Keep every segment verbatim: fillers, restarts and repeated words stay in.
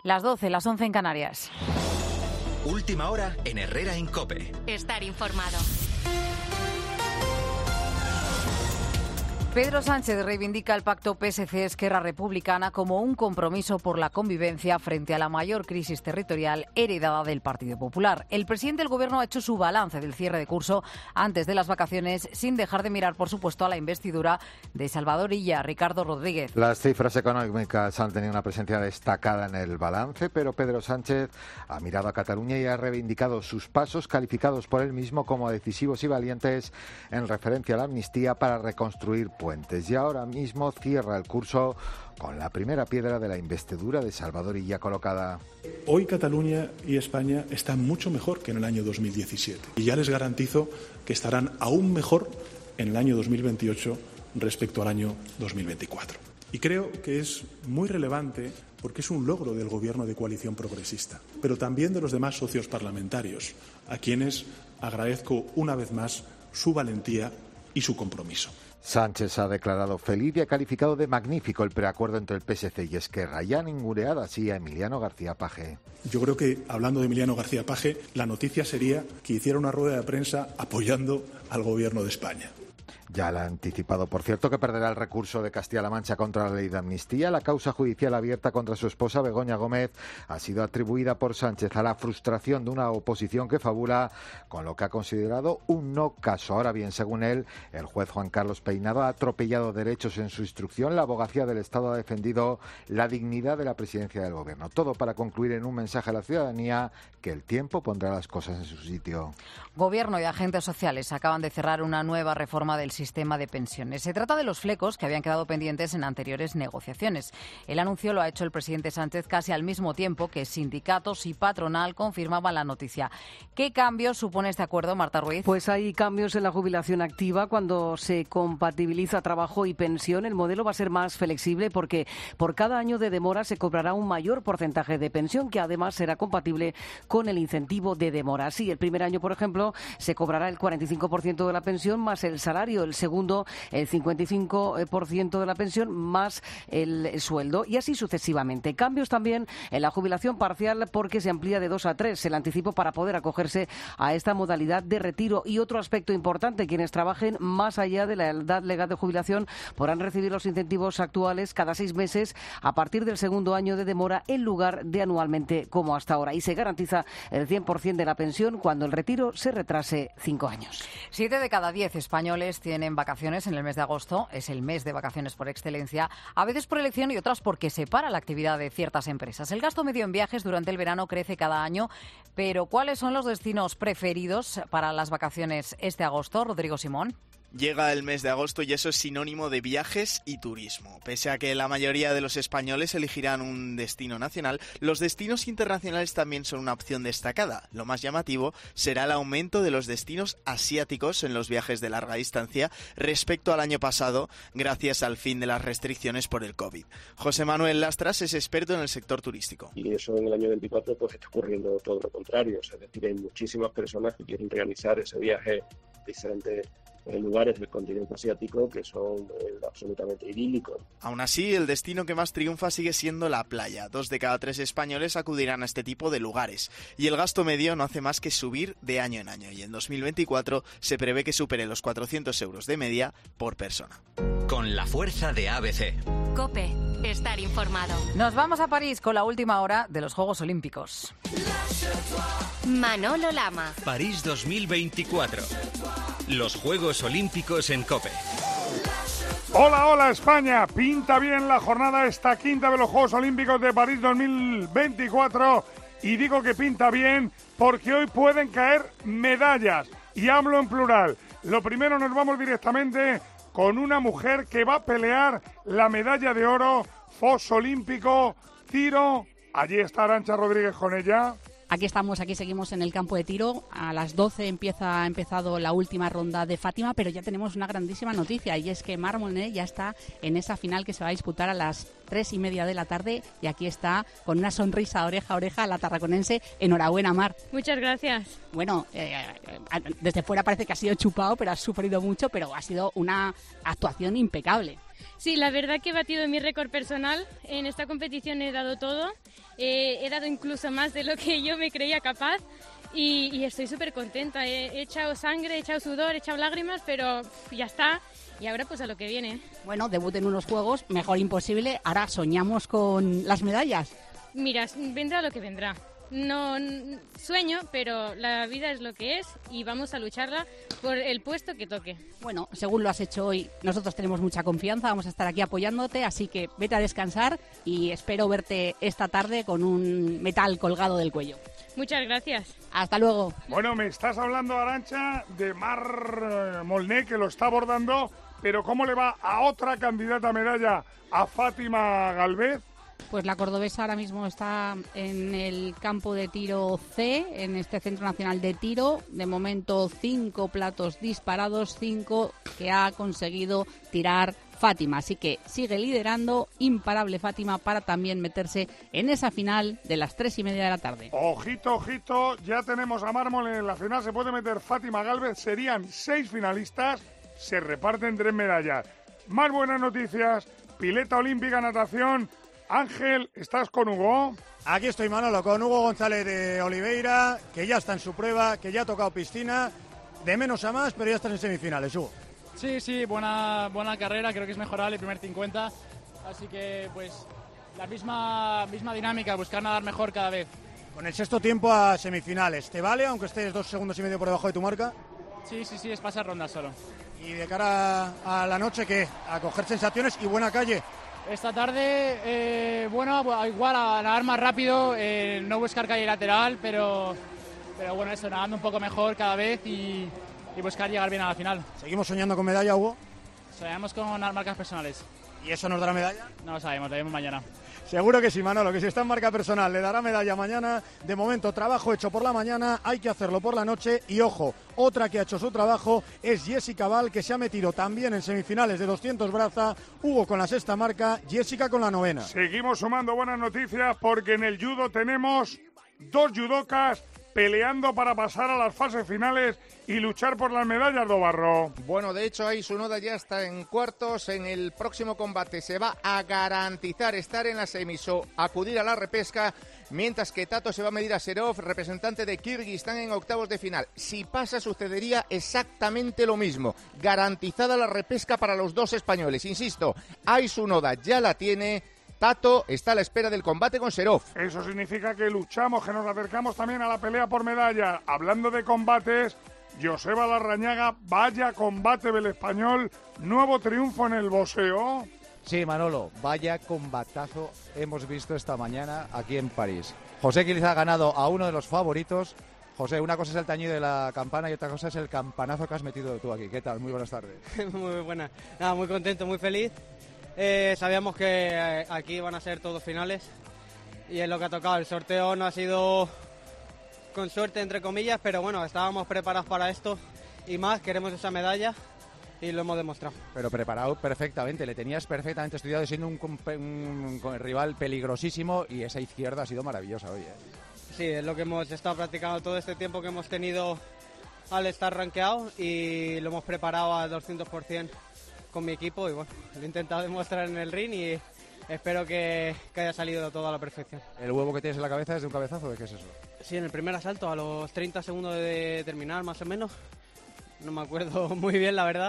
Las doce, las once en Canarias. Última hora en Herrera en COPE. Estar informado. Pedro Sánchez reivindica el pacto P S C-Esquerra Republicana como un compromiso por la convivencia frente a la mayor crisis territorial heredada del Partido Popular. El presidente del Gobierno ha hecho su balance del cierre de curso antes de las vacaciones, sin dejar de mirar, por supuesto, a la investidura de Salvador Illa. Ricardo Rodríguez. Las cifras económicas han tenido una presencia destacada en el balance, pero Pedro Sánchez ha mirado a Cataluña y ha reivindicado sus pasos, calificados por él mismo como decisivos y valientes en referencia a la amnistía para reconstruir puentes. Y ahora mismo cierra el curso con la primera piedra de la investidura de Salvador Illa colocada. Hoy Cataluña y España están mucho mejor que en el año dos mil diecisiete. Y ya les garantizo que estarán aún mejor en el año dos mil veintiocho respecto al año dos mil veinticuatro. Y creo que es muy relevante porque es un logro del Gobierno de coalición progresista, pero también de los demás socios parlamentarios, a quienes agradezco una vez más su valentía y su compromiso. Sánchez ha declarado feliz y ha calificado de magnífico el preacuerdo entre el P S C y Esquerra, y ha ninguneado así a Emiliano García Paje. Yo creo que, hablando de Emiliano García Paje, la noticia sería que hiciera una rueda de prensa apoyando al Gobierno de España. Ya le ha anticipado, por cierto, que perderá el recurso de Castilla-La Mancha contra la ley de amnistía. La causa judicial abierta contra su esposa, Begoña Gómez, ha sido atribuida por Sánchez a la frustración de una oposición que fabula con lo que ha considerado un no caso. Ahora bien, según él, el juez Juan Carlos Peinado ha atropellado derechos en su instrucción. La abogacía del Estado ha defendido la dignidad de la presidencia del Gobierno. Todo para concluir en un mensaje a la ciudadanía que el tiempo pondrá las cosas en su sitio. Gobierno y agentes sociales acaban de cerrar una nueva reforma del sistema de pensiones. Se trata de los flecos que habían quedado pendientes en anteriores negociaciones. El anuncio lo ha hecho el presidente Sánchez casi al mismo tiempo que sindicatos y patronal confirmaban la noticia. ¿Qué cambios supone este acuerdo, Marta Ruiz? Pues hay cambios en la jubilación activa cuando se compatibiliza trabajo y pensión. El modelo va a ser más flexible porque por cada año de demora se cobrará un mayor porcentaje de pensión que además será compatible con el incentivo de demora. Sí, el primer año, por ejemplo, se cobrará el cuarenta y cinco por ciento de la pensión más el salario, el segundo el cincuenta y cinco por ciento de la pensión más el sueldo y así sucesivamente. Cambios también en la jubilación parcial porque se amplía de dos a tres el anticipo para poder acogerse a esta modalidad de retiro. Y otro aspecto importante, quienes trabajen más allá de la edad legal de jubilación podrán recibir los incentivos actuales cada seis meses a partir del segundo año de demora en lugar de anualmente como hasta ahora. Y se garantiza el cien por ciento de la pensión cuando el retiro se retrase cinco años. Siete de cada diez españoles tienen vacaciones en el mes de agosto. Es el mes de vacaciones por excelencia, a veces por elección y otras porque se para la actividad de ciertas empresas. El gasto medio en viajes durante el verano crece cada año, pero ¿cuáles son los destinos preferidos para las vacaciones este agosto, Rodrigo Simón? Llega el mes de agosto y eso es sinónimo de viajes y turismo. Pese a que la mayoría de los españoles elegirán un destino nacional, los destinos internacionales también son una opción destacada. Lo más llamativo será el aumento de los destinos asiáticos en los viajes de larga distancia respecto al año pasado, gracias al fin de las restricciones por el COVID. José Manuel Lastras es experto en el sector turístico. Y eso en el año veinticuatro pues está ocurriendo todo lo contrario. Es decir, hay muchísimas personas que quieren realizar ese viaje a diferentes en lugares del continente asiático que son eh, absolutamente idílicos. Aún así, el destino que más triunfa sigue siendo la playa. Dos de cada tres españoles acudirán a este tipo de lugares. Y el gasto medio no hace más que subir de año en año. Y en dos mil veinticuatro se prevé que supere los cuatrocientos euros de media por persona. Con la fuerza de A B C. COPE. Estar informado. Nos vamos a París con la última hora de los Juegos Olímpicos. Manolo Lama. París dos mil veinticuatro. Los Juegos Olímpicos en COPE. Hola, hola España. Pinta bien la jornada esta quinta de los Juegos Olímpicos de París dos mil veinticuatro. Y digo que pinta bien porque hoy pueden caer medallas. Y hablo en plural. Lo primero, nos vamos directamente con una mujer que va a pelear la medalla de oro, foso olímpico, tiro. Allí está Arantxa Rodríguez con ella. Aquí estamos, aquí seguimos en el campo de tiro. A las doce empieza, ha empezado la última ronda de Fátima, pero ya tenemos una grandísima noticia y es que Mar Monet ya está en esa final que se va a disputar a las tres y media de la tarde y aquí está con una sonrisa oreja a oreja la tarraconense. Enhorabuena, Mar. Muchas gracias. Bueno, eh, desde fuera parece que ha sido chupado, pero has sufrido mucho, pero ha sido una actuación impecable. Sí, la verdad que he batido mi récord personal. En esta competición he dado todo. Eh, he dado incluso más de lo que yo me creía capaz. Y, y estoy súper contenta. He, he echado sangre, he echado sudor, he echado lágrimas, pero pff, ya está. Y ahora pues a lo que viene. Bueno, debut en unos Juegos, mejor imposible. Ahora soñamos con las medallas. Mira, vendrá lo que vendrá. No n- sueño, pero la vida es lo que es y vamos a lucharla por el puesto que toque. Bueno, según lo has hecho hoy, nosotros tenemos mucha confianza, vamos a estar aquí apoyándote, así que vete a descansar y espero verte esta tarde con un metal colgado del cuello. Muchas gracias. Hasta luego. Bueno, me estás hablando, Arantxa, de Mar Molné, que lo está abordando, pero ¿cómo le va a otra candidata a medalla, a Fátima Galvez? Pues la cordobesa ahora mismo está en el campo de tiro C, en este Centro Nacional de Tiro. De momento, cinco platos disparados, cinco que ha conseguido tirar Fátima. Así que sigue liderando, imparable Fátima, para también meterse en esa final de las tres y media de la tarde. Ojito, ojito, ya tenemos a Mármol en la final, se puede meter Fátima Galvez, serían seis finalistas, se reparten tres medallas. Más buenas noticias, pileta olímpica, natación. Ángel, ¿estás con Hugo? Aquí estoy, Manolo, con Hugo González de Oliveira, que ya está en su prueba, que ya ha tocado piscina, de menos a más, pero ya estás en semifinales, Hugo. Sí, sí, buena, buena carrera, creo que es mejorable el primer cincuenta, así que pues la misma, misma dinámica, buscar nadar mejor cada vez. Con el sexto tiempo a semifinales, ¿te vale, aunque estés dos segundos y medio por debajo de tu marca? Sí, sí, sí, es pasar ronda solo. Y de cara a la noche, ¿qué? A coger sensaciones y buena calle. Esta tarde, eh, bueno, igual a nadar más rápido, eh, no buscar calle lateral, pero, pero bueno, eso, nadando un poco mejor cada vez y, y buscar llegar bien a la final. ¿Seguimos soñando con medalla, Hugo? Soñamos con las marcas personales. ¿Y eso nos dará medalla? No lo sabemos, lo vemos mañana. Seguro que sí, Manolo, que si está en marca personal le dará medalla mañana. De momento, trabajo hecho por la mañana, hay que hacerlo por la noche. Y ojo, otra que ha hecho su trabajo es Jessica Val, que se ha metido también en semifinales de doscientos braza. Hugo con la sexta marca, Jessica con la novena. Seguimos sumando buenas noticias porque en el judo tenemos dos judocas peleando para pasar a las fases finales y luchar por las medallas, Dobarro. Bueno, de hecho, ahí Tsunoda ya está en cuartos. En el próximo combate se va a garantizar estar en la semis o acudir a la repesca, mientras que Tato se va a medir a Serov, representante de Kirguistán, en octavos de final. Si pasa, sucedería exactamente lo mismo. Garantizada la repesca para los dos españoles. Insisto, Ai Tsunoda ya la tiene. Tato está a la espera del combate con Serov. Eso significa que luchamos, que nos acercamos también a la pelea por medalla. Hablando de combates, Joseba Larrañaga, vaya combate del español, nuevo triunfo en el boxeo. Sí, Manolo, vaya combatazo hemos visto esta mañana aquí en París. José Quiliz ha ganado a uno de los favoritos. José, una cosa es el tañido de la campana y otra cosa es el campanazo que has metido tú aquí. ¿Qué tal? Muy buenas tardes. Muy buena. Nada, muy contento, muy feliz. Eh, sabíamos que eh, aquí van a ser todos finales y es lo que ha tocado. El sorteo no ha sido con suerte, entre comillas, pero bueno, estábamos preparados para esto y más, queremos esa medalla y lo hemos demostrado. Pero preparado perfectamente, le tenías perfectamente estudiado, siendo un, un, un rival peligrosísimo, y esa izquierda ha sido maravillosa hoy, ¿eh? Sí, es lo que hemos estado practicando todo este tiempo que hemos tenido al estar rankeado y lo hemos preparado al doscientos por ciento con mi equipo y bueno, lo he intentado demostrar en el ring y espero que, que haya salido todo a la perfección. ¿El huevo que tienes en la cabeza es de un cabezazo o de qué es eso? Sí, en el primer asalto, a los treinta segundos de terminar más o menos. No me acuerdo muy bien, la verdad,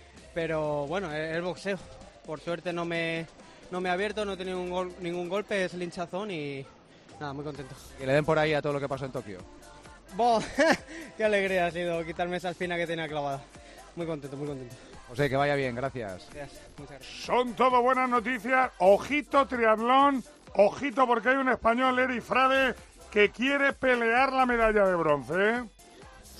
pero bueno, es el boxeo. Por suerte no me, no me he abierto, no he tenido ningún, gol, ningún golpe, es el hinchazón y nada, muy contento. Que le den por ahí a todo lo que pasó en Tokio. ¡Boh! ¡Qué alegría ha sido quitarme esa espina que tenía clavada! Muy contento, muy contento. José, que vaya bien, gracias. Gracias, muchas gracias. Son todo buenas noticias. Ojito triatlón, ojito porque hay un español, Eri Frade, que quiere pelear la medalla de bronce, ¿eh?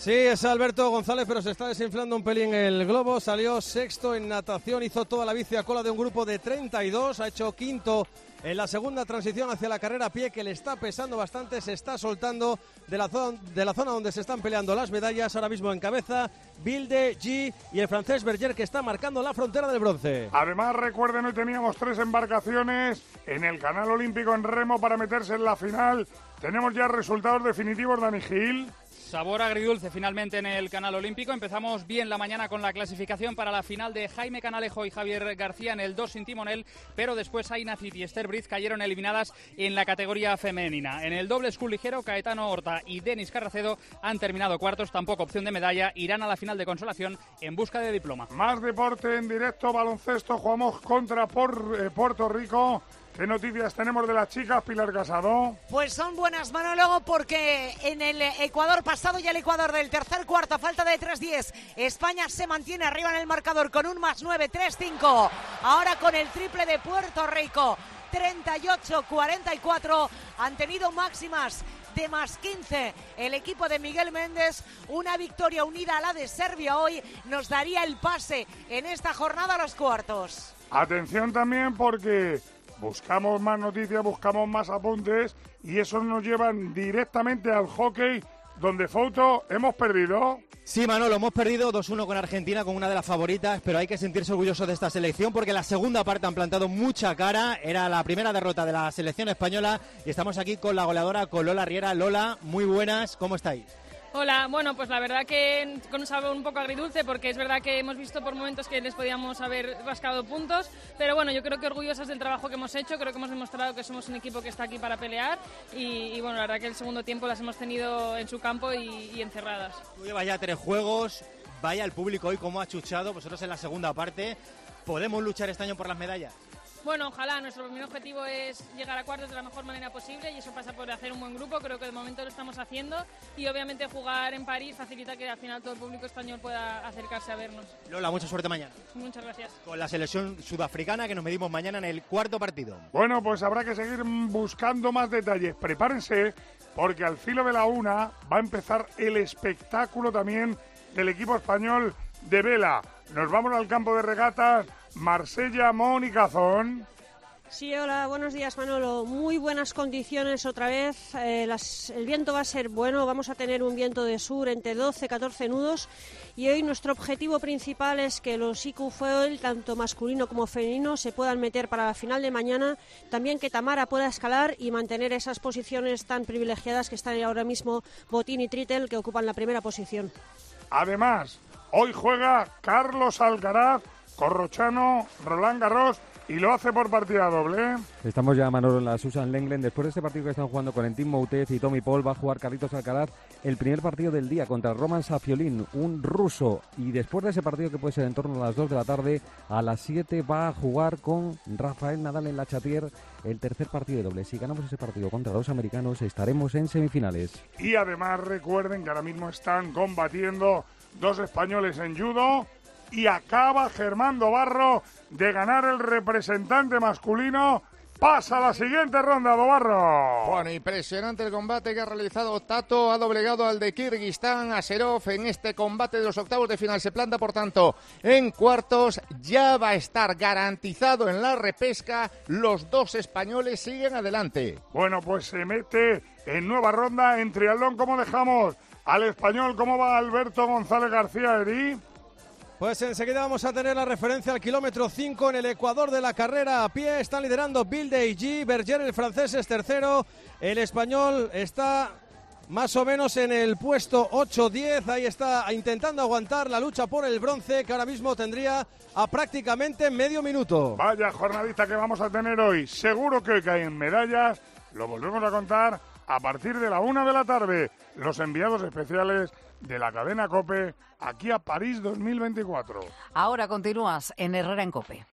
Sí, es Alberto González, pero se está desinflando un pelín el globo. Salió sexto en natación, hizo toda la bici a cola de un grupo de treinta y dos, ha hecho quinto en la segunda transición hacia la carrera a pie, que le está pesando bastante, se está soltando de la, zona, de la zona donde se están peleando las medallas. Ahora mismo en cabeza Bilde, G y el francés Berger, que está marcando la frontera del bronce. Además, recuerden, hoy teníamos tres embarcaciones en el Canal Olímpico en remo para meterse en la final. Tenemos ya resultados definitivos, Dani Gil. Sabor agridulce finalmente en el Canal Olímpico. Empezamos bien la mañana con la clasificación para la final de Jaime Canalejo y Javier García en el dos sin timonel, pero después Aina Cid y Esther Briz cayeron eliminadas en la categoría femenina. En el doble scull ligero, Caetano Horta y Denis Carracedo han terminado cuartos, tampoco opción de medalla, irán a la final de consolación en busca de diploma. Más deporte en directo, baloncesto, jugamos contra por, eh, Puerto Rico. ¿Qué noticias tenemos de las chicas, Pilar Casado? Pues son buenas, Manolo, porque en el Ecuador pasado y el Ecuador del tercer cuarto, a falta de tres diez, España se mantiene arriba en el marcador con un más nueve, tres cinco. Ahora con el triple de Puerto Rico, treinta y ocho cuarenta y cuatro, han tenido máximas de más quince el equipo de Miguel Méndez. Una victoria unida a la de Serbia hoy nos daría el pase en esta jornada a los cuartos. Atención también, porque buscamos más noticias, buscamos más apuntes y esos nos llevan directamente al hockey, donde, Fouto, hemos perdido. Sí, Manolo, hemos perdido dos uno con Argentina, con una de las favoritas, pero hay que sentirse orgullosos de esta selección porque la segunda parte han plantado mucha cara. Era la primera derrota de la selección española y estamos aquí con la goleadora, con Lola Riera. Lola, muy buenas, ¿cómo estáis? Hola, bueno, pues la verdad que con un sabor un poco agridulce, porque es verdad que hemos visto por momentos que les podíamos haber rascado puntos, pero bueno, yo creo que orgullosas del trabajo que hemos hecho, creo que hemos demostrado que somos un equipo que está aquí para pelear y, y bueno, la verdad que el segundo tiempo las hemos tenido en su campo y, y encerradas. Tú llevas ya tres juegos, vaya el público hoy cómo ha chuchado, vosotros en la segunda parte, ¿podemos luchar este año por las medallas? Bueno, ojalá. Nuestro primer objetivo es llegar a cuartos de la mejor manera posible y eso pasa por hacer un buen grupo. Creo que de momento lo estamos haciendo y obviamente jugar en París facilita que al final todo el público español pueda acercarse a vernos. Lola, mucha suerte mañana. Muchas gracias. Con la selección sudafricana, que nos medimos mañana en el cuarto partido. Bueno, pues habrá que seguir buscando más detalles. Prepárense, porque al filo de la una va a empezar el espectáculo también del equipo español de vela. Nos vamos al campo de regatas. Marsella, Mónica Zón. Sí, hola, buenos días, Manolo. Muy buenas condiciones otra vez. Eh, las, el viento va a ser bueno, vamos a tener un viento de sur entre doce y catorce nudos y hoy nuestro objetivo principal es que los I Q Foil, tanto masculino como femenino, se puedan meter para la final de mañana. También que Tamara pueda escalar y mantener esas posiciones tan privilegiadas que están ahora mismo Botín y Trittel, que ocupan la primera posición. Además, hoy juega Carlos Alcaraz, Corrochano, Roland Garros, y lo hace por partida doble. Estamos ya, Manolo, en la Susan Lenglen. Después de este partido que están jugando con Entim Moutez y Tommy Paul, va a jugar Carlitos Alcaraz el primer partido del día contra Roman Safiolin, un ruso. Y después de ese partido, que puede ser en torno a las dos de la tarde, a las siete va a jugar con Rafael Nadal en la Chatier el tercer partido de doble. Si ganamos ese partido contra los americanos, estaremos en semifinales. Y además recuerden que ahora mismo están combatiendo dos españoles en judo. Y acaba Germán Dobarro de ganar el representante masculino. Pasa a la siguiente ronda, Dobarro. Bueno, impresionante el combate que ha realizado Tato. Ha doblegado al de Kirguistán, a Serov, en este combate de los octavos de final. Se planta, por tanto, en cuartos. Ya va a estar garantizado en la repesca. Los dos españoles siguen adelante. Bueno, pues se mete en nueva ronda en triatlón. ¿Cómo dejamos al español? ¿Cómo va Alberto González García, Eri? Pues enseguida vamos a tener la referencia al kilómetro cinco en el Ecuador de la carrera a pie. Están liderando Bilde y G. Berger, el francés, es tercero. El español está más o menos en el puesto ocho diez. Ahí está intentando aguantar la lucha por el bronce, que ahora mismo tendría a prácticamente medio minuto. Vaya jornadita que vamos a tener hoy. Seguro que hoy caen medallas. Lo volvemos a contar a partir de la una de la tarde. Los enviados especiales de la cadena COPE aquí a París dos mil veinticuatro. Ahora continúas en Herrera en COPE.